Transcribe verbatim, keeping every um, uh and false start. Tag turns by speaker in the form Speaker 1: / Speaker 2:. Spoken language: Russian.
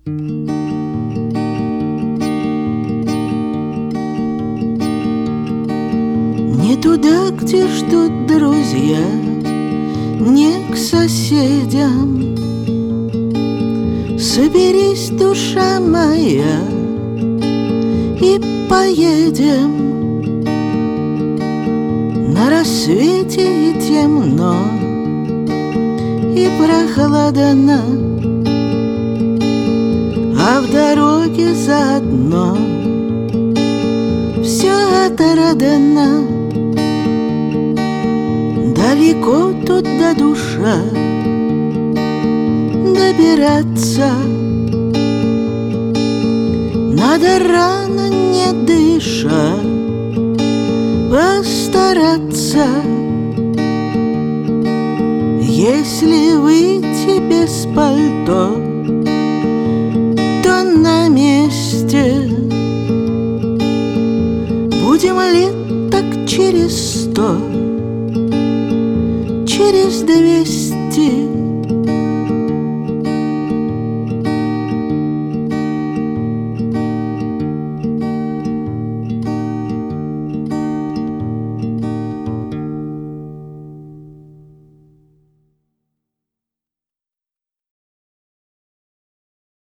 Speaker 1: Не туда, где ждут друзья, не к соседям. Соберись, душа моя, и поедем. На рассвете и темно, и прохладно, а в дороге заодно все отрадно. Далеко тут до душа добираться, надо рано, не дыша, постараться. Если выйти без пальто, то на месте. Будем лет так через сто, через двести.